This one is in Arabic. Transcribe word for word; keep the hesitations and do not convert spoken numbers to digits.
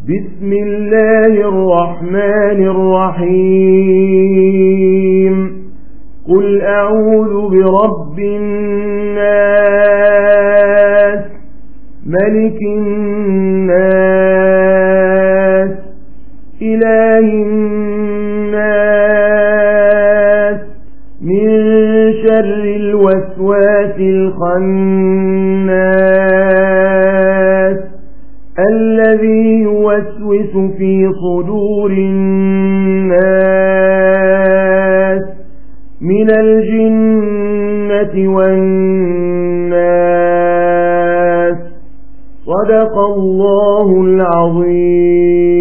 بسم الله الرحمن الرحيم قل أعوذ برب الناس ملك الناس إله الناس من شر الوسواس الخناس الذي يوسوس في صدور الناس من الجنة والناس صدق الله العظيم.